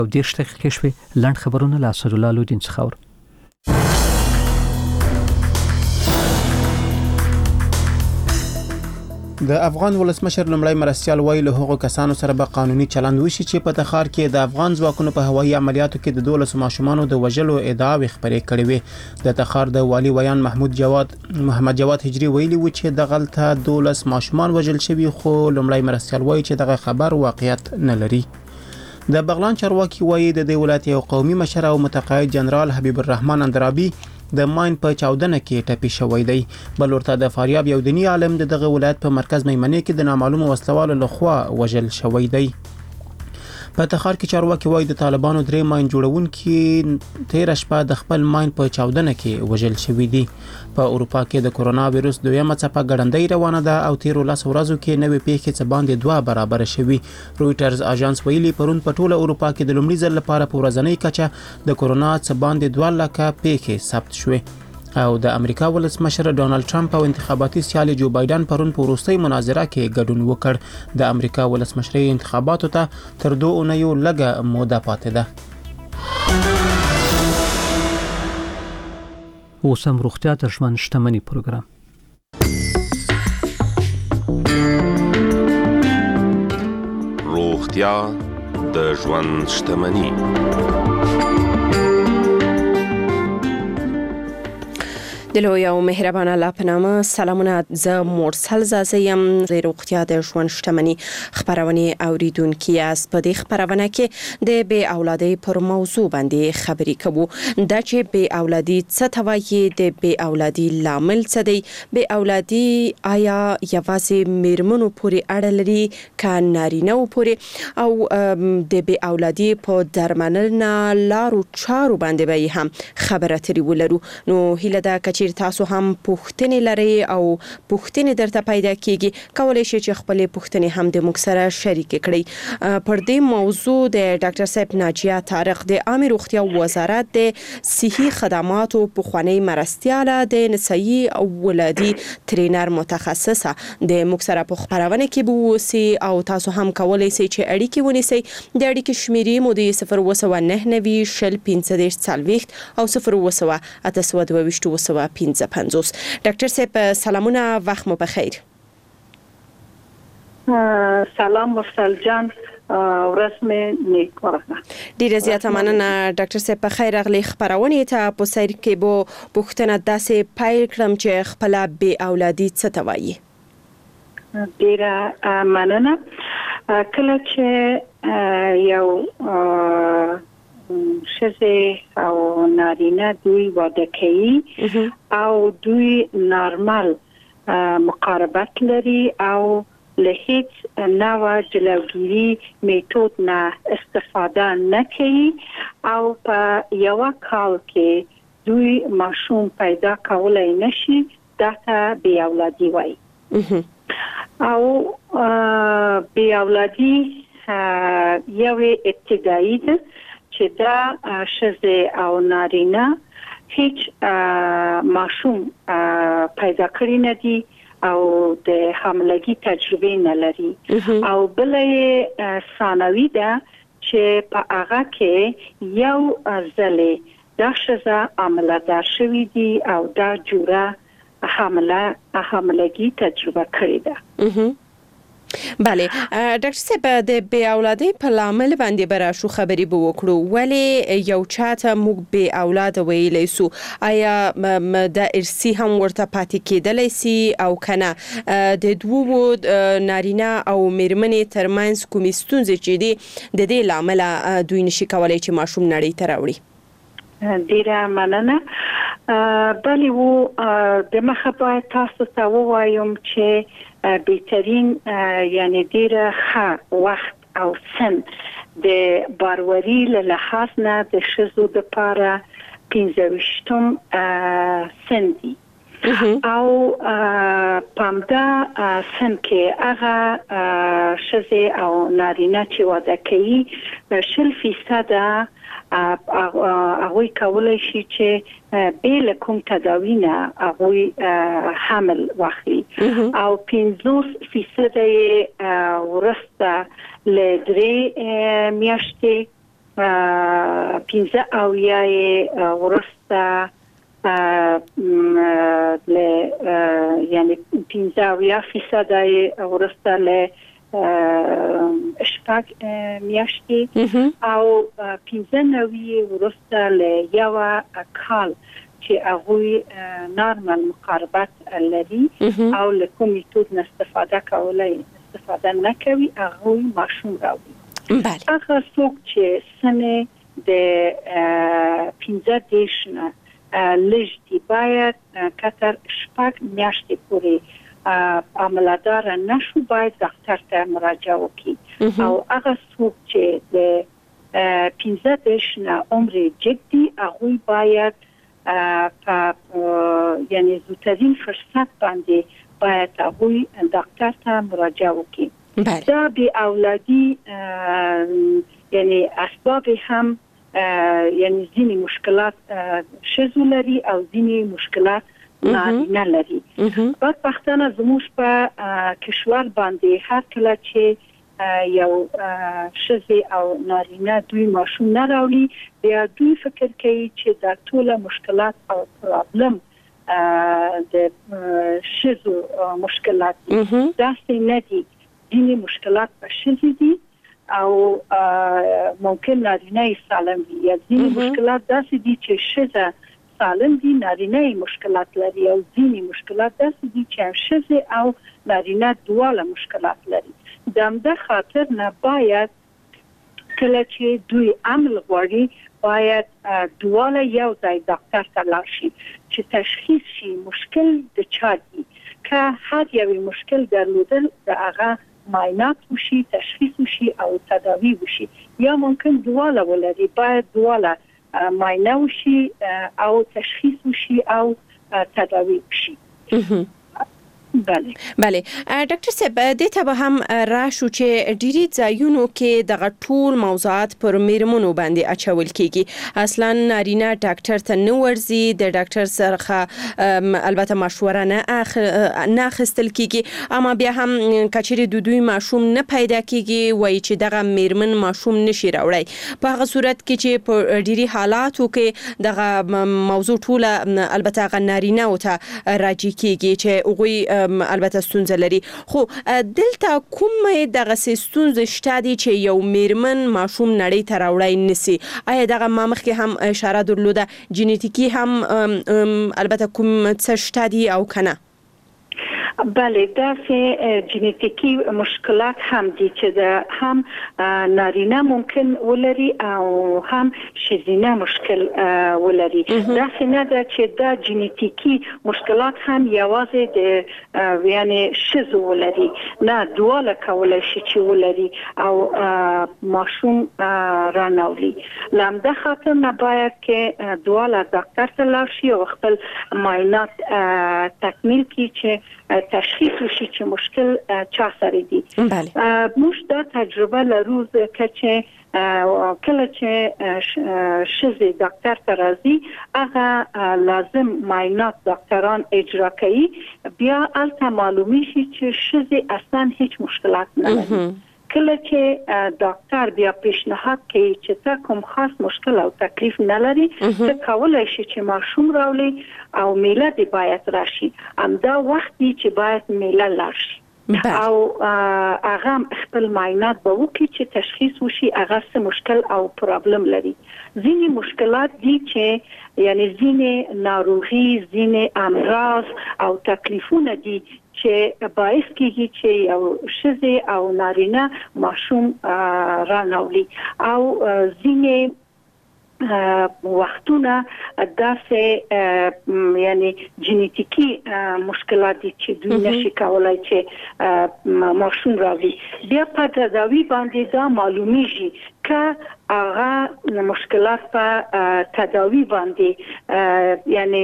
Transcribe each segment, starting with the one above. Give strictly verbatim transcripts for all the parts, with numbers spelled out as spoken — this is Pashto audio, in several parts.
او دیرش دقیقې شوې. لنډ خبرونه له اسدالله لودین څخه اورو. د افغان ولسمشر لومړی مرستیال وایي له هغو کسانو سره به قانوني چلند وشي چې په تخار کې د افغان ځواکونو په هوایي عملیاتو کې د دولس ماشومانو د وژلو ادعاوې خبرې کړې وې. د تخار د والي ویان محمود جواد محمد جواد هجری ویلي و چې د غلطه دولس ماشومان وژل شوي، خو لومړی مرستیال وایي چې دغه خبر واقعیت نه لري. د بغلان چارواکي وایي د دې ولایت یو قومي مشر او متقاعد جنرال حبیب الرحمن اندرابي د ماین په چاودنه کې ټپي شوی دی. بل ورته د فاریاب یو دینی عالم د دغه ولایت په مرکز میمنې کې د نامعلومو وسلوالو لخوا وژل شوی دی. په تخار کې چارواکي وایي د طالبانو درې ماین جوړونکي تیر شپه د خپل ماین په چاودنه کې وژل شوی دي. په اروپا کې د کرونا وایرس دویمه څپه ګړندۍ روانه ده او تیر ولس ورځو کې نوې پیښې څه باندې دوه برابر شوي. رويټرز اژانس ویلي پرون په ټوله اروپا کې د لومړي ځل لپاره په ورځنۍ کچه د کرونا څه باندې دوه لکه پیښې ثبت شوې. او د امریکا ولسمشر ډونالد ټرمپ او انتخاباتي سیال جو بایدن پرون په وروستۍ مناظره کې ګډون وکړ. د امریکا ولسمشرۍ انتخاباتو ته تر دوه اونیو لږه موده پاتې ده. اوس هم روغتیا د ژوند شتمني پروګرام. روغتیا د ژوند شتمني. د لوی او مهربان الله په نامه سلامونه. زه مرسل زازیم د روغتیا د ژوند شتمني خبرونه اوریدونکو یاست. په دې خبرونه کې د بې اولادي پر موضوع باندې خبرې کوو. د چې بې اولادي څه ته وایي، د بې اولادي لامل څه دی، بې اولادي آیا یوازې میرمنو پورې اړه لري که نارینه پورې، او د بې اولادي په درملنه لارو چارو باندې به هم خبره ترې ولرو. نو هیله ده که چیر تاسو هم پوښتنې لرئ او پوښتنې درته پیدا کیږي، کولای شئ چې خپل پوښتنې هم د موږ سره شریک کړئ. پر دې موضوع د ډاکټر صاحب ناجیه طارق د عامه روغتیا وزارت د صحي خدماتو پخوانی مرستیاله د نسایي او ولادي ترینر متخصصه د موږ سره په خبرونه کې بوسي، او تاسو هم کولای شئ چې اړیکې ونیسئ. د اړیکې شمیرې مو د صفر اووه نهه نوي شل پنځه دېرش څلوېښت او صفر اووه اته سوه دوه ویشت اووه سوه پنځه پنځوس. ډاکټر صاحب سلامونه، وخت مو بخیر. سلام مرسل جان، ورځ مې نیک ورغله. ډیره زیاته مننه ډاکټر صاحب. په خیر راغلی خبرونه ته. په سیر کې بو پوښتنه داسې پیل کړم چې خپل بې اولادي څه ته وایي. ډیره مننه. کله چې یو شزه او نارینه دوی واده کوي او دوی نارمل مقاربت لري او له هیڅ نوع جلوگیری میتود نه استفاده نه کوي او په یو کال کې دوی ماشوم پیدا کولای نشي، دا ته بې اولادي وایي. او بې اولادي یو ابتدایي ده چې دا شزه او نارینه هیڅ ماشوم پیدا کړی نه دي او د حاملګي تجربه نه لري. او بلې ثانوي ده چې په هغه کې یو ځلې دا شزه عملدار شوی دي او دا جوړه حامله حاملګي تجربه کړې ده. بله ډاکټر صاحب، د بې اولادي په لامل باندې براشو خبرې به وکړو. ولی یو چاته موږ بې اولاد ویلی سو، آیا د ارثي هم ورته پاتې کېدلی سي او کنه؟ د دوو نارینه او میرمنې ترمنځ کومې ستونزې چې دي د دې لامله دوی نشي کولای چې ماشوم نړۍ ته راوړي؟ ډیره مننه. بلی و د مخه باید تاسو ته ووایم چې بهترین یعنی ډیره ښه وخت او سن د باروری له لحاظ نه د ښځو دپاره پنځه ویشتم سن دي. او په همدا سن کې هغه ښځې او نارینه چې واده کوي شل فیصده هغوی کولای شي چې بې له کوم تداوي نه هغوی حمل واخلي، او پنځوس فیصده یې وروسته له درې میاشتې پنځه او یا ورسته له یعنی پنځه او یا فیصد ورسته له شپږ میاشتې او پنځه نوي ورسته له یو کال چې هغه نورمال مقاربت لري او له کوم میتود استفاده کولای استفاده نکوي هغه ماشوم راوړي. بله. هغه څوک چې سنه د پنځه دیش نه لږ دی باید کتر شپږ میاشتې پورې عملدار نشو باید دکتر ته مراجعه وکړي او هغه څوک چې د پنځه دیش نه عمر جدي هغه باید په یعنی زودترین فرصت باندې باید هغه دکتر ته مراجعه وکړي. دا بی اولادی یعنی اسباب هم یعنی ځینی مشکلات شذو لري او ځینی مشکلات نارینه لري. بدبختانه زموږ په کشور باندې هر کله چې یو شذ او نارینه دوی ماشوم نه راوړي بیا دوی فکر کوي چې دا ټول مشکلات او پرابلم د شذو مشکلات دا نه دي. ځینې مشکلات په شذ دي او ممکن نارینه سالم وي یا ځینې مشکلات داسې دي چې شذ سالم دي نارینه مشکلات لري او ځینې مشکلات داسې دي چې شذ او نارینه دواړه مشکلات لري. د همدې خاطر نه باید کله چې دوی عمل غواړي باید دواړه یو ځای ډاکټر ته لاړ شي چې تشخیص شي مشکل د چا دی. که هر یو مشکل درلودل د هغه معاینات وشي تشخیص وشي او تداوی وشي یا ممکن دواړه ولري باید دواړه معاینه وشي او تشخیص وشي او تداوی وشي. بله بله ډاکټر صاحب د ته به هم راشو چې ډيري ځایونو کې د ټول موضوعات پر میرمنو باندې اچول کیږي اصلا نارینه ډاکټر ته نه ورزي د ډاکټر سره البته مشوره نه اخ نه خستل کیږي اما بیا هم کچري د دوی ماشوم نه پیدا کیږي وای چې دغه میرمن ماشوم نشي راوړی په هغه صورت کې چې په ډيري حالاتو کې دغه موضوع ټول البته غ نارینه او ته راځي کیږي چې هغه البته ستونزه لري. خو دلته کومه دغه ستونزه شته دي چې یو میرمن ماشوم نړۍ ته راوړی نسی؟ آیا دغه ما مخکې هم اشاره درلوده جنیتیکی هم البته کوم څه شته دي او کنه؟ بله داسې جنیتیکی مشکلات هم دي چې د هم نارینه ممکن ولري او هم ښځینه مشکل ولري. داسې نه ده چې دا جنیتیکی مشکلات هم یوازې د یعنی ښځو ولري نه دواړه کولای شي چې ولري او ماشوم راناولي. له همدې خاطر نه باید چې دواړه ډاکټر ته لاړ شي او خپل معاینات تکمیل کړي چې تشخیص وشي چې مشکل چا سره دی. موږ دا تجربه لرو چې کله چې شذ ډاکټر ته راځي هغه لازم معاینات ډاکټران اجرا کوي بیا البته معلومی شي چې شذ اصلا هیڅ مشکلات نه لري. کله چې ډاکټر بیا پیشنهاد کوي چې تا کوم خاص مشکل او تکلیف نه لري ته کولای شي چې ماشوم راولي او میله دی باید راشي همدا وخت دی چې باید میله لاشي او هغه خپل معاینات به وکړي چې تشخیص وشي هغه څه مشکل او پرابلم لري. ځینې مشکلات دي چې یعنی ځینې ناروغي ځینې امراض او تکلیفونه دي چې باعث کیږي چې یو ښځه او نارینه ماشوم راناولي او ځینې وختونه داسې یعنی جنیتیکی مشکلات دي چې دوی نشي کولای چې ماشوم راوړي. بیا په تداوی باندې دا معلومیږي که هغه مشکلات په تداوی باندې یعنی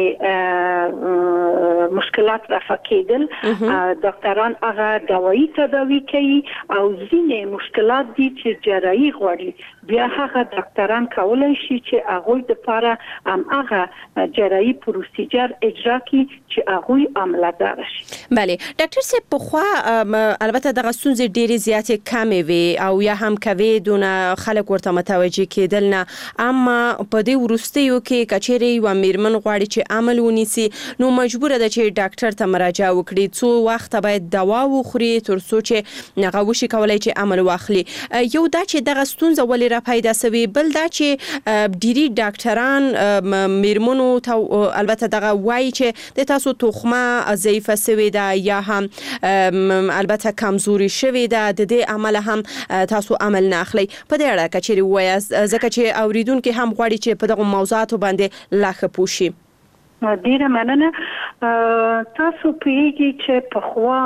مشکلات رفع کېدل ډاکټران هغه دوايي تداوی کوي او ځینې مشکلات دي چې جراحي غواړي بیا هغه ډاکټران کولای شي چې هغه د لپاره هم هغه جراحي پروسیجر اجرا کړي چې هغه عملیات شي. بله ډاکټر صاحب په خو البته د غسونز ډېری زیاتې کمې وي او یا هم کوي دونه خلک ورته متوجه کېدل نه، اما په دې ورستیو کې کچېرې یو میرمن غواړي چې عمل ونیسي نو مجبور ده چې ډاکټر ته مراجعه وکړي، څو وخت باید دوا وخوري تر څو چې هغه وشي کولای چې عمل واخلي. یو دا چې دغه ستونزه ولې را پیدا سوي، بل دا چې ډېری ډاکټران میرمنو ته البته دغه وایي چې د تاسو تخمه ضعیفه سوي ده یا هم البته کمزوري شوي ده، د دې عمل هم تاسو عمل نه اخلي. په دې اړه کچېرې وایاست ځکه چې اوریدونکو هم غواړي چې په دغه موضوعاتو باندې لا ښه پوه شي. ډیره مننه. تاسو پیږي چې په خوا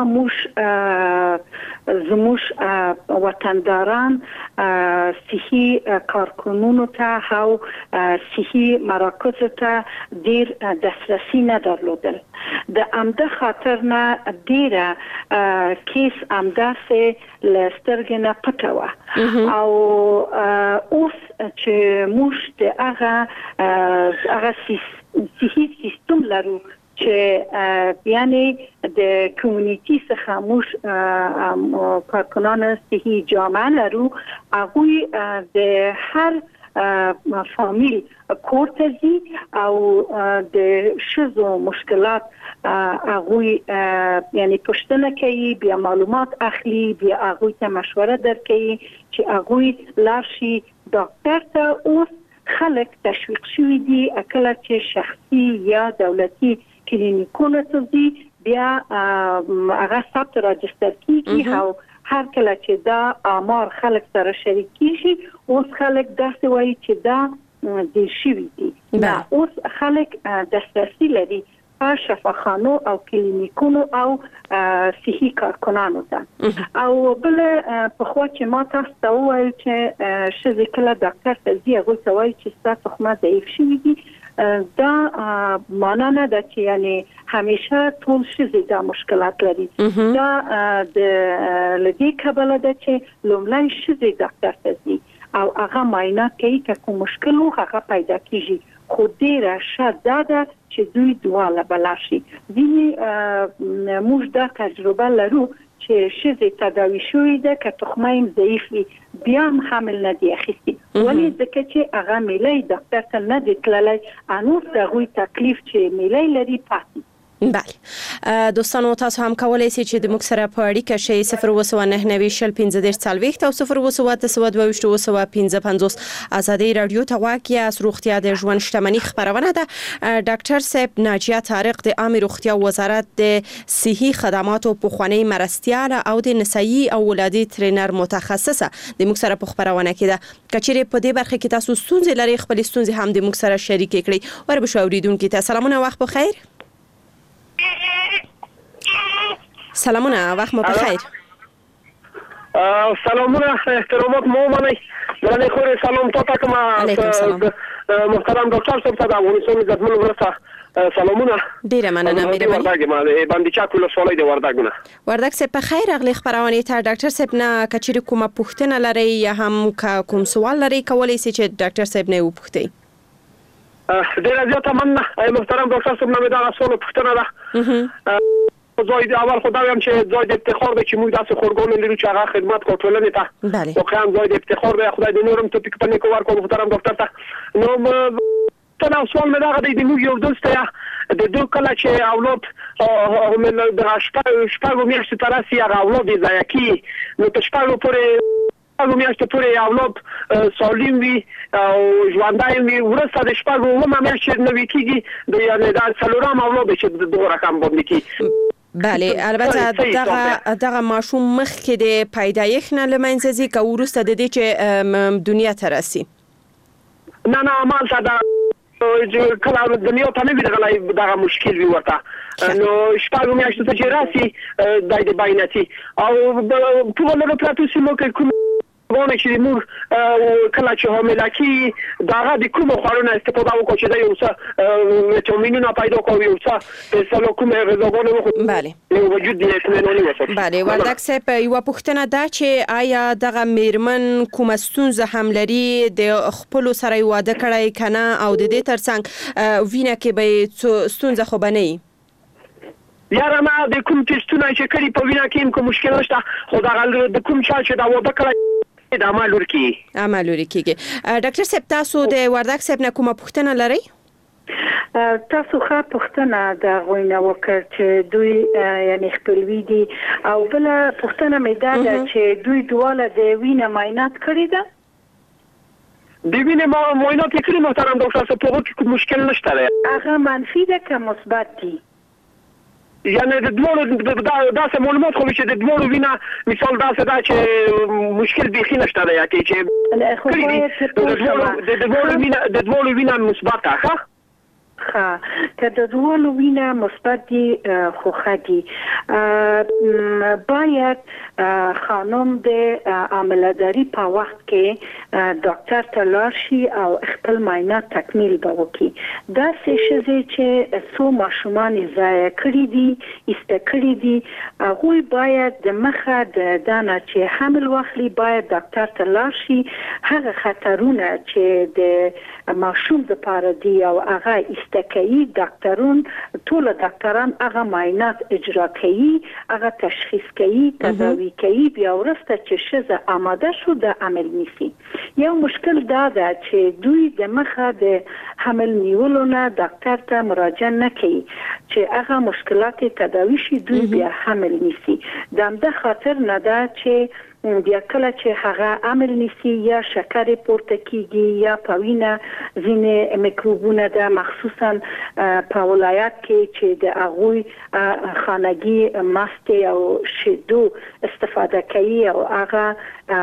موږ زموږ وطنداران صحي کارکونونو ته او صحي مراکز ته ډیر دسترسي نه درلودل. د امده خاطر نه ډیره کیس امده سه لسترګ نه پټوه او اوس چې موږ د هغه هغه صحي سیستم لرو چې یعنی د کمیونټي څخه موږ کارکنان صحي جامعه لرو، هغه د هر فامیل کورتزي او د شذو مشکلات هغه یعنی پښتنه کوي، بیا معلومات اخلي، بیا هغه ته مشوره درکوي چې هغه لاشي ډاکټر ته. اوس خلک تشویق شوي دي اکله چې شخصي یا دولتي کلینیکونه ته دي بیا هغه ثبت راجستر کیږي او هر کله چې دا آمار خلک سره شریک کیږي اوس خلک داسې وایي چې دا د شوي دي. دا اوس خلک دسترسي لري په شفاخانو او کلینیکونو او صحي کارکنانو ته. او بل په خو چې ما تاسو ته وایي چې شذ کله ډاکټر ته ځي هغه ته وایي چې تاسو خو ما ضعیف شوي دي، دا معنا نه ده چې یعنی همیشه ټول شذ دا مشکلات لري. دا د لدی کبله ده چې لومړی شذ ډاکټر ته ځي او هغه معاینه کوي که کوم مشکل هغه پیدا کیږي، خو ډیره شاده ده چې دوی دواله بلاشي. ځینې موږ دا تجربه لرو چې شذ تداوی شوی ده که تخمه یې ضعیف وي بیا هم حمل نه دی اخیستی، ولې ځکه چې هغه میلی ډاکټر ته نه دی تللی، انوس د هغوی تکلیف چې میلی لري پاتې. بله دوستانو تاسو هم کولای شئ چې د موږ سره په اړیکه شئ صفر اووه سوه نهه نوي شل پنځه دېرش څلوېښت او صفر اووه سوه اته سوه دوه ویشت اووه سوه پنځه پنځوس. ازادي راډیو ته غواړئ یاست، روغتیا د ژوند شتمني خبرونه ده. ډاکټر صاحب ناجیه طارق د عامه روغتیا وزارت د صحي خدماتو پخوانی مرستیاله او د نسایي او ولادي ترینر متخصصه د موږ سره په خبرونه کې ده. کچېرې په دې برخه کې تاسو ستونزې لرئ خپل ستونزې هم د موږ سره شریک کړئ. وربشو اوریدونکو ته سلامونه، وخت بخیر. سلامونه، وخت مو بخیر. سلامونه، احترامات مو منئ. مننه خو سلام تاسو ته کوم محترم ډاکټر صاحب ته د افغانستان د خدمت ورسره سلامونه. ډیره مننه مې وردګ ما باندې چا کول سوالای د وردګونه. وردګ څه په خیر اغلی خبرونه ته ډاکټر صاحب نه کچېرې کومه پوښتنه لري یا هم کوم سوال لري کولای شئ چې ډاکټر صاحب نه وپوښتئ. ډیره زیاته مننه محترم ډاکټر صاحب، نو دا سوال پوښتنه ده. زوی د اول خدای هم چې زوی د افتخار دی چې موږ داسې خورګون لرو چې هغه خدمت کوي ټولنې ته. واقعا زوی د افتخار دی، خدای دې نورم توفیق پنه کوي ورکړي محترم ډاکټر ته. نو ته سوال مې دا غوډي د موږ یو دوست یا د دوه کله چې اولاد او من د شپږ شپږ میاشتې تر راسي هغه اولاد یې ضایع کی، نو په شپږ پورې شپږ میاشتې پورې اولاد سالم وي او ژوندای وي، ورسته د شپږ اومه میاشتې نو کېږي د یعنی د څلورم اولاد چې د رقم باندې کی. بله البته دغه دغه ماشوم مخ کې د پیدایښت نه لمنځه ځي که وروسته د دې چې دنیا ته راسي؟ نه نه مالته دا کله دنیا ته نه وي دغه دغه مشکل وي ورته، نو شپږ میاشتې ته چې راسي د بینتي او په ولر پلاتو سیمو کې کوم وونه چې موږ کله چې حاملګي داغه د کوم خوړو استفاده وکړو چې د یو څه ویټامینونه پیدا کوي او څه سلو کوم غذاګونه وخورو بله نو وجود دې اطمیناني وساتي. بله وردک صاحب یو پوښتنه ده چې آیا دغه میرمن کوم ستونزه هم لري د خپل سره واده کړای کنه او د دې ترڅنګ وینه کې به ستونزه خو بنئ؟ یاره ما د کوم تستونه چې کړي په وینا کې کوم مشکل نشته خو دا د کوم چا چې دا واده کړی دا عمل ورکی عمل ورکیږي. ډاکټر صاحب تاسو د وردک صاحب نه کومه پوښتنه لرئ؟ تاسو ښه پوښتنه د غوینه وکړ چې دوی یعنی خپلوي دي او بل پوښتنه مې ده چې دوی دواله د وینه معاینات کړی ده؟ د وینې ما معاینات کړی محترم ډاکټر صاحب په کې مشکل نشته. هغه منفي ده که مثبت دي؟ یعنی د دوړو داسې معلومات خو چې د دوړو وینه مثال داسې ده چې مشکل بیخي نشته دی چې د دوړو وینه د دوړو وینه مثبت ده. ها که د دوړو وینه مثبت دي خو خدي باید خانم د عملداري په وخت کې ډاکټر ته لاړ شي او خپل معاینات تکمیل وکړي. دا څه شي چې څو ماشومان ضایع کړي دي ایسته کړي دي هغوی باید د مخه د دانه چې حمل واخلي باید ډاکټر ته لاړ شي. هغه خطرونه چې د ماشوم لپاره دي او هغه ایسته کوي ډاکټرون ټول ډاکټران هغه معاینات اجرا کوي هغه تشخیص کوي تداوی کوي بیا ورسته چې شزه آماده شو د عمل نیسي. یو مشکل دا ده چې دوی د مخه د حمل نیولو نه ډاکټر ته مراجعه نه کوي چې هغه مشکلات تداوی شي دوی بیا حمل نیسي. د همده خاطر نه ده چې بیا کله چې هغه عمل نیسي یا شکر پورته کیږي یا په وینه ځینې میکروبونه ده مخصوصا په ولایت کې چې د هغوی خانگی مست او شیدو استفاده کوي او هغه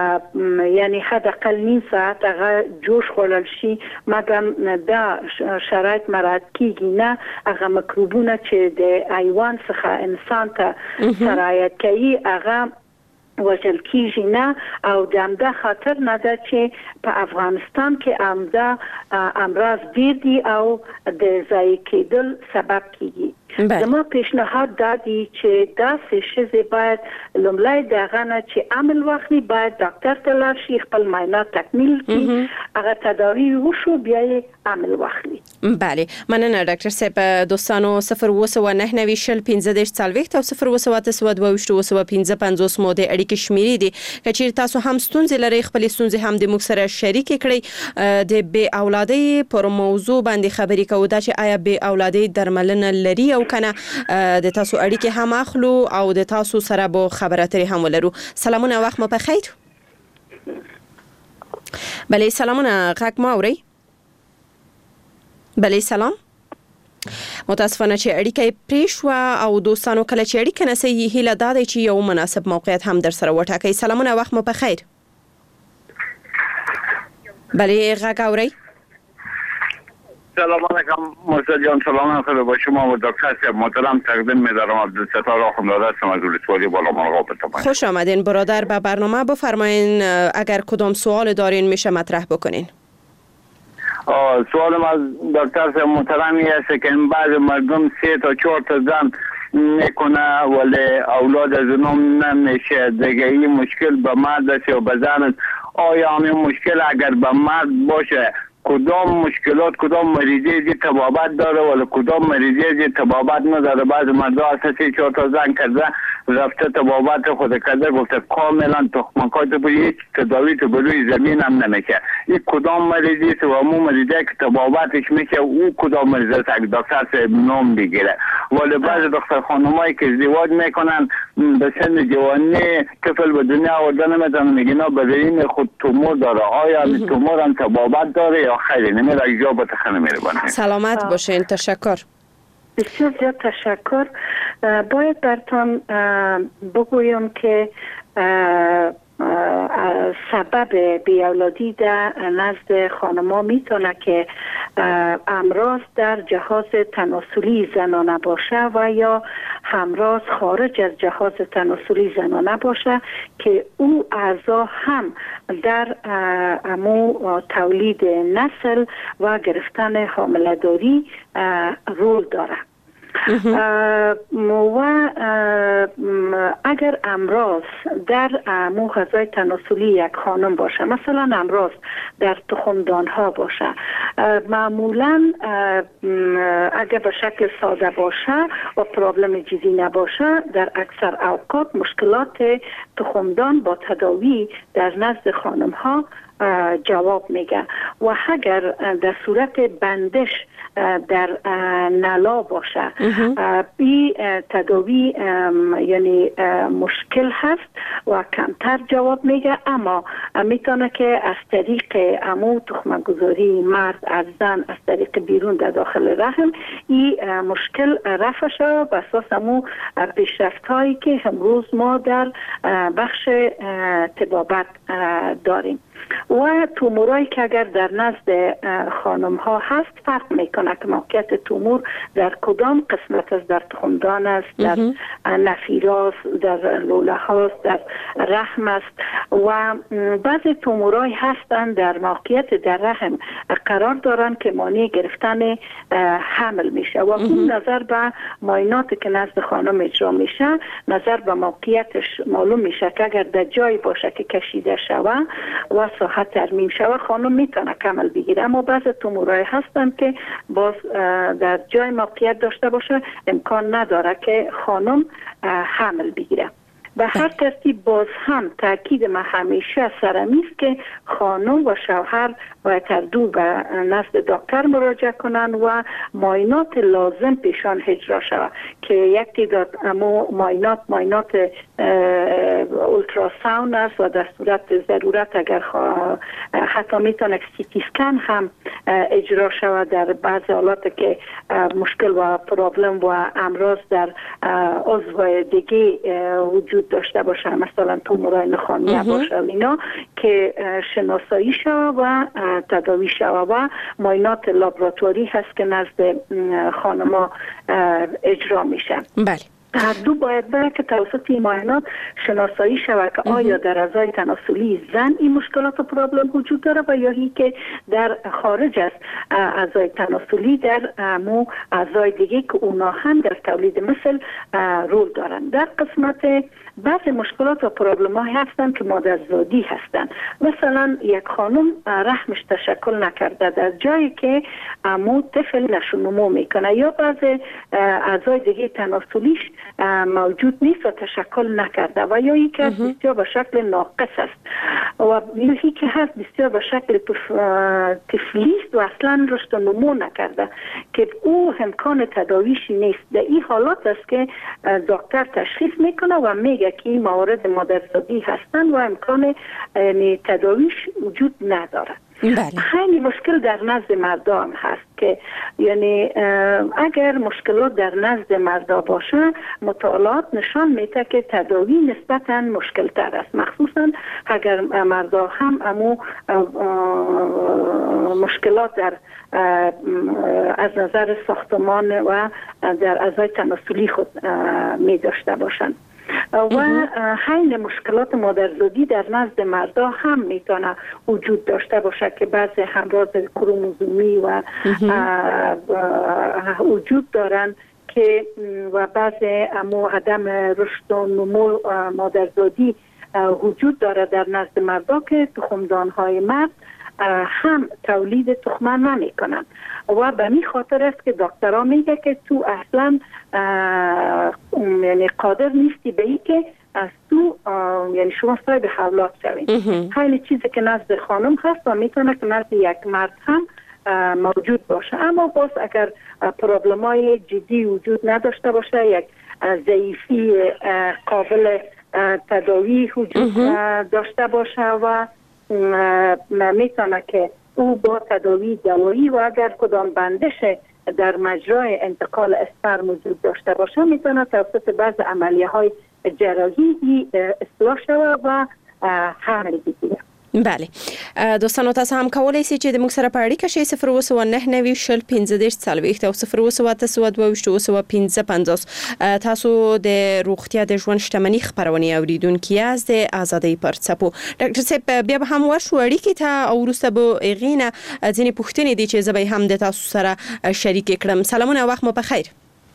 یعنی حداقل نیم ساعت هغه جوش خوړل شي مګر دا شرایط مراعات کیږي نه هغه میکروبونه چې د حیوان څخه انسان ته سرایت کوي هغه وجل کیږي نه او د همدا خاطر نه ده چې په افغانستان کې همدا امراض ډیر دي او د ضایع کېدل سبب کیږي. زما پیشنهاد دا دی چې دا سشي باید لومړی دغه نه چې عمل واخلي باید ډاکټر ته لاړ شي خپل معاینات تکمیل کړي هغه تداوی وشو بیا عمل واخلي. بله مننه ډاکټر صاحب. دوستانو صفر وسو نه نوي شل پنځه دیش څلويخت او صفر وسو تاسو د وښتو وسو پنځه پنځوس مو د اړیکې شمیرې دي کچیر تاسو هم ستونزې لري خپل ستونزې هم د موږ سره شریک کړئ. د بې اولادۍ پر موضوع باندې خبرې کوو دا چې آیا بې اولادۍ درملنه لري او کنه د تاسو اړیکې هم اخلو او د تاسو سره به خبرې اترې هم ولرو. سلامونه وخت مو په خیر. بله سلامونه غږ ما اورئ؟ بله سلام. متاسفانه چې اړیکه پرې شو او دوستانو کله چې اړیکه نسي هیله دادی چې یو مناسب موقعیت هم در سره وټاکئ. سلامونه وخت مو په خیر. بله غږ اورئ؟ سلام علیکم مرتضی جان. سلام خیلی با شما و دکتر صاحب محترم تقدیم می‌دارم. عبدالستار آخوندزاده هستم از ولسوالی بالامرغاب. خوش آمدین برادر به برنامه. بفرمایین اگر کدام سوال دارین میشه مطرح بکنین. سوالم از دکتر صاحب محترمی است که این بعض مردم سه تا چهار تا زن میکنه ولی اولاد از اونم نمیشه دیگه. این مشکل به مرد است یا به زن است؟ آیا همین مشکل اگر به مرد باشه کدام مشکلات کدام مریضی دی تبابت داره ولی کدام مریضی دی تبابت نداره؟ بعض مردا اساسی چهار تا زن کرده رفته تبابت خود کرده گفته کاملا تخمکات به هیچ تداوی تو بروی زمین هم نمیشه. این کدام مریضی است و همون مریضی که تبابتش میشه او کدام مریضی است اگه دکتر صاحب نام بگیره؟ ولی بعض دختر خانمایی که ازدواج میکنن به سن جوانی طفل به دنیا آورده نمیتونن میگن بدین خود تومور داره. آیا این تومور هم تبابت داره یا خیلی نمیره؟ اجابت خانم میربانه. سلامت باشین. تشکر. بسیار زیاد تشکر. باید براتون بگویم که سبب بیاولادی در نزد خانم‌ها میتونه که امراض در جهاز تناسلی زنانه باشه و یا همراز خارج از جهاز تناسلی زنانه باشه که او اعضا هم در امو تولید نسل و گرفتن حامله‌داری رول داره. و اگر امراض در مو غذای تناسلی یک خانم باشه، مثلا امراض در تخمدان ها باشه، معمولا اگر به شکل ساده باشه و پرابلم جدی نباشه، در اکثر اوقات مشکلات تخمدان با تداوی در نزد خانم ها جواب میگه. و اگر در صورت بندش در نلا باشه، بی تداوی یعنی مشکل هست و کمتر جواب میگه، اما میتونه که از طریق امو تخم گذاری مرد از زن از طریق بیرون در داخل رحم این مشکل رفع شد بر اساس امو پیشرفت هایی که امروز ما در بخش طبابت داریم. و تومورایی که اگر در نزد خانم ها هست فرق میکنه که موقعیت تومور در کدام قسمت از در تخمدان است، در نفیراست، در لوله هاست، در رحم است. و بعضی تومورایی هستند در موقعیت در رحم قرار دارن که مانع گرفتن حمل میشه و اون نظر به معایناتی که نزد خانم اجرا میشه نظر به موقعیتش معلوم میشه که اگر در جایی باشه که کشیده شوه و ساحت ترمیم شوه خانم میتونه کمل بگیره، اما بعضی تومورای هستن که باز در جای موقعیت داشته باشه امکان نداره که خانم حمل بگیره. به هر ترتیب باز هم تاکید ما همیشه سرمی است که خانم و شوهر باید هر دو به نزد دکتر مراجعه کنند و معاینات لازم پیشان اجرا شود که یک تعداد امو معاینات معاینات اولتراساوند است و در صورت ضرورت اگر حتی میتونه سیتی اسکن هم اجرا شود در بعض حالات که مشکل و پرابلم و امراض در عضو دیگه وجود داشته باشه، مثلا تومورای نخامیه باشه اینا که شناسایی شود و تداوی شود و معاینات لابراتواری هست که نزد خانما اجرا میشه. بله. هر دو باید بره که توسط این معاینات شناسایی شود که آیا در اعضای تناسلی زن این مشکلات و پرابلم وجود داره و یا هی که در خارج از اعضای تناسلی در مو اعضای دیگه که اونا هم در تولید مثل رول دارن. در قسمت بعضی مشکلات و پرابلم ها هستن که مادرزادی هستن. مثلا یک خانم رحمش تشکل نکرده در جایی که امو طفل نشونمو میکنه یا بعضی اعضای دیگه تناسلیش موجود نیست و تشکل نکرده و یا یکی هست بسیار به شکل ناقص است و یکی که هست بسیار به شکل طفلیست و اصلا رشد و نمو نکرده که او امکان تداویش نیست. در این حالات است که دکتر تشخیص میکنه و میگه که این موارد مادرزادی هستند و امکان تداویش وجود نداره. خیلی مشکل در نزد مردان هست که یعنی اگر مشکلات در نزد مردا باشه مطالعات نشان میده که تداوی نسبتا مشکل تر است، مخصوصا اگر مردا هم امو مشکلات در از نظر ساختمان و در اعضای تناسلی خود می داشته باشند. و حین مشکلات مادرزادی در نزد مردا هم میتونه وجود داشته باشه که بعضی همراز کروموزومی و وجود دارن که و بعضی امو عدم رشد و نمو مادرزادی وجود داره در نزد مردا که تخمدان‌های مرد هم تولید تخمه نمی کنن و به می خاطر است که دکترها میگه که تو اصلا یعنی قادر نیستی به این که از تو یعنی شما صاحب اولاد شوید. خیلی چیزی که نزد خانم هست و میتونه که نزد یک مرد هم موجود باشه، اما باز اگر پرابلم های جدی وجود نداشته باشه، یک ضعیفی قابل تداوی وجود داشته باشه و میتونه که او با تداوی دوایی و اگر کدام بندش در مجرای انتقال اسپرم وجود داشته باشه میتونه توسط بعض عملیه های جراحی اصلاح شود و حمل بگیره. بله دوستانو تاسو هم کولای شئ چې د موږ سره په اړیکه شئ صفر اووه سوه نهه نوي شل پنځه دېرش څلوېښت او صفر اووه سوه اته سوه دوه ویشت اووه سوه پنځه پنځوس. تاسو د روغتیا د ژوند شتمنۍ خبرونه اوریدونکي یاست د ازادۍ پر څپو. ډاکټر صاحب بیا به هم ورشو اړیکې ته او وروسته به اغینه ځینې پوښتنې دي چې زه به هم د تاسو سره شریک کړم. سلامونه وخت مو په خیر.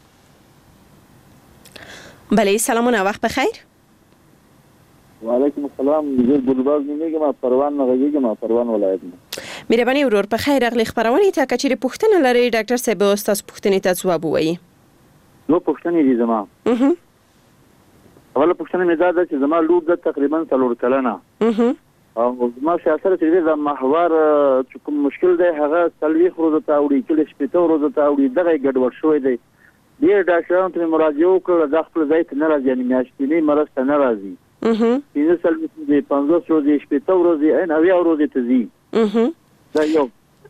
بله سلامونه وخت په خیر. وعلیکم السلام. زه ګلباز نومېږم، پروان نه غږیږم، پروان ولایت نه. مهرباني ورور په خیر راغلی. خبرونه ته کچېرې پوښتنه لري ډاکټر صاحب تاسو پوښتنې ته ځواب ووایي. نو پوښتنې دي زما. اها اوله پوښتنه مې دا ده چې زما لور د تقریبا څلور کلنه او زما سیاست چې د محور چې کوم مشکل دی هغه څلوېښت ورځې ته اوړي چې شپېته ورځې ته اوړي دغه ګډوډ شوی دی. ډېر ډاکټرانو ته مراجعه وکړه د خپل ځای ته نه راځي، یعنې میاشتنۍ مرض ته نه راځي. پنځه څلوېښت ورځې پنځوس ورځې شپېته ورځې عین اویا ورځې ته ځي. دا یو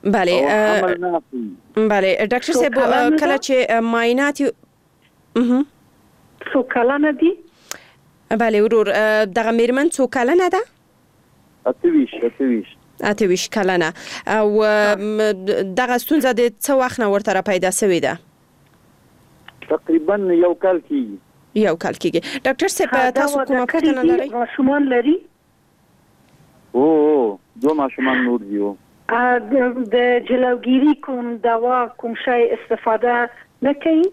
بله بله ډاکټر صاحب کله چې معاینات څو کلنه دي؟ بله ورور دغه میرمن څو کلنه ده؟ اته ویشت اته ویشت اته ویشت کلنه. او دغه ستونزه د څه وخت نه ورته را پیدا شوې ده؟ تقریبا یو کال کېږي. یو کال کېږي. ډاکټر صاحب تاسو کومه پوښتنه لرئ؟ ماشومان لري؟ او دو ماشومان نور دي. د جلوگیری کوم دوا کوم شی استفاده نه کوي؟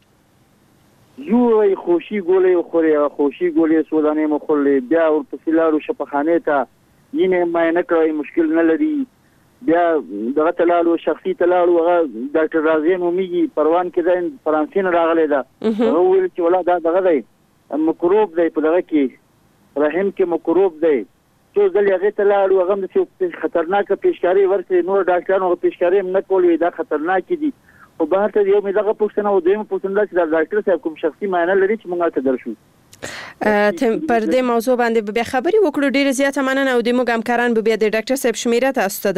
یو ای خوشي ګولې خوري، خوشي ګولې سودانې مخولې، بیا ورپسې لاړو شفاخانه ته یینه معاینه کوي، مشکل نه لري. بیا دغه تلالو شخصي تلالو هغه ډاکټر رازي نوميږي، پروان کې د فرانسې نه راغلی دا. هغه ویل چې ولا دا دغه دی مکروب دی په دغه کې رحم کې مکروب دی. څو ځل هغه تلالو هغه د خطرناک پیشکاری ورکړي، نور ډاکټرانو پیشکاری هم نه کولې، دا خطرناک دي. او بهر ته یو مې دغه پوښتنه او دویمه پوښتنه چې د ډاکټر صاحب کوم شخصي معاینه لري چې موږ ته درشو. پر دې موضوع باندې بیا خبرې وکړو. ډیره زیاته مننه او د موږ همکاران به بیا د ډاکټر صاحب شمیره تاسو ته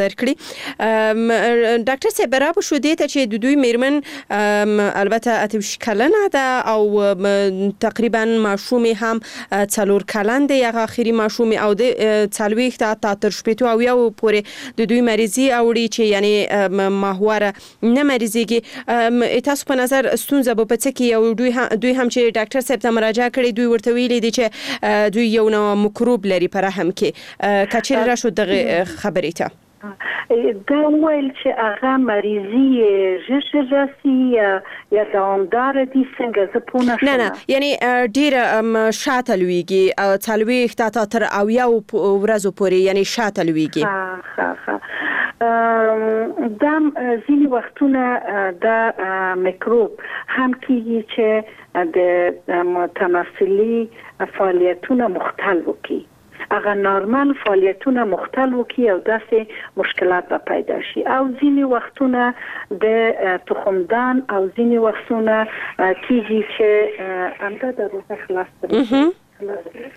درکړي. ډاکټر صاحب را به شو دې ته چې د دوی میرمن البته اته ویشت کلنه ده او تقریبا ماشوم هم څلور کلن دی، هغه اخیری ماشوم او د څلوېښت تا تر شپېته او یو پورې د دوی مریضي اوړي چې یعنی محور نه مریضيږي. تاسو په نظر ستونزه به په څه کې او دوی هم دوی هم چې ډاکټر صاحب ته مراجعه کړې دوی ورته ویلي دي چې دوی یو نوع مکروب لري په رحم کې. کچېرې راشو دغه خبرې ته دا ویل چې هغه مریضي ژر راسي یا دوامداره دي څنګه زه پوه نه شوم. نه نه یعنی ډېره شاته لویږي څلوېښت تا تر اویا ورځو پورې یعنی شاته لویږي. ښه ښه دا ځینې وختونه دا میکروب هم کېږي چې د متناسلي فعالیتونه مختل وکړي. هغه نورمال فعالیتونه مختل وکړي او داسې مشکلات به پیدا شي. او ځینې وختونه د تخمدان او ځینې وختونه کېږي چې همدا د روزه خلاص کړي.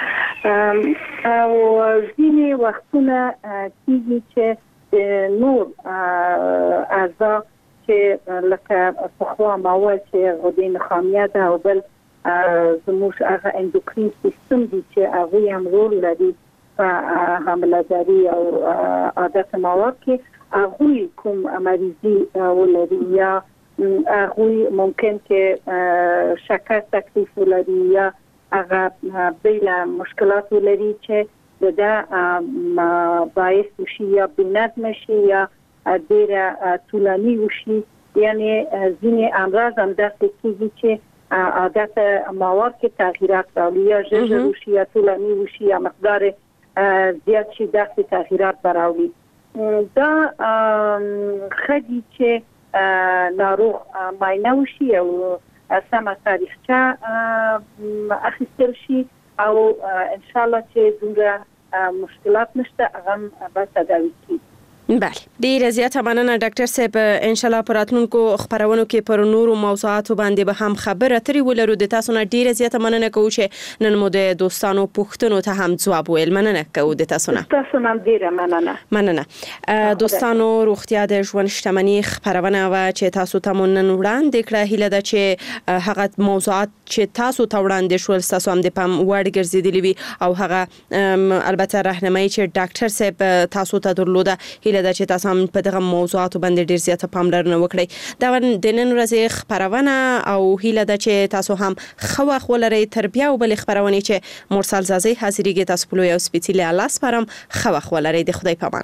او ځینې وختونه کېږي چې نور اعضا چې لکه پخوا مواد چې غدې نخامیه ده او بل زموږ هغه اندوکرین سیستم دي چې هغه هم رول لري په حامله‌داري او عادت مواد کې هغه کوم مریضي ولري یا هغه ممکن کې شکر تکلیف ولري یا هغه بل مشکلات ولري چې دا باعث شي یا بنظم شي یا ډېر طولاني وشي. یعنی ځینې امراض هم داسې کېږي چې عادت مواد کې تغییرات راوړي یا ژر وشي یا طولاني وشي یا مقدار زیات شي، داسې تغییرات راوړي. دا ښه دي چې ناروغ معاینه وشي او سمه تاریخچه اخیستل شي او ان شاء الله چې دومره مشکلات نشته هغه به تداوي کیږي. بله ډیره زیاته مننه ډاکټر صاحب ان شاء الله پراتونکو خبرونو کې پر نورو موضوعاتو باندې به هم خبره اترې ولرو د تاسو نه ډیره زیاته مننه کوو چې نن مو د دوستانو پوښتنو ته هم ځواب ویل مننه کوو د تاسو نه تاسو نه ډیره مننه مننه دوستانو روغتیا د ژوند شتمنۍ خبرونه و چې تاسو ته نن وړاندې کړه هیله ده چې هغه موضوعات چې تاسو ته وړاندې شول تاسو هم د پام وړ ګرځېدلی وي او هغه البته راهنمایي چې ډاکټر صاحب تاسو ته درلوده هیله ده چې تاسو هم په دغه موضوعاتو باندې ډیر زیاته پاملرنه وکړئ دا د نن ورځې خبرونه او هیله ده چې تاسو هم خو خو لري تربیه او بل خبرونه چې مرسل زازي حاضرېږي تاسو په لوی او سپیڅلي الله سپارم خو خو لري د خدای پامان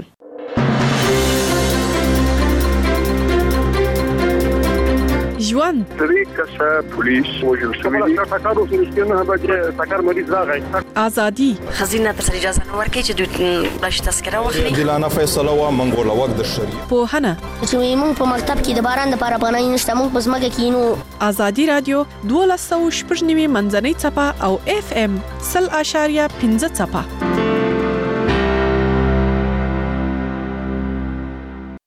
ژوند طریقه پولیس وجل شوی دی تاکارو سنشتنه به تاکار مریض راغی ازادي خزینه تر اجازه نه ورکړي چې دوی بلش تذکره واخلي عادلانه فیصله و منګول وخت د شریعت په هنه چې موږ په مکتب کې د باران لپاره پناه نشته موږ په زمګه کې نو ازادي رادیو دوه لسو شپږ نیمه منځنۍ چپه او اف ام صفر اشاریه پنځه چپه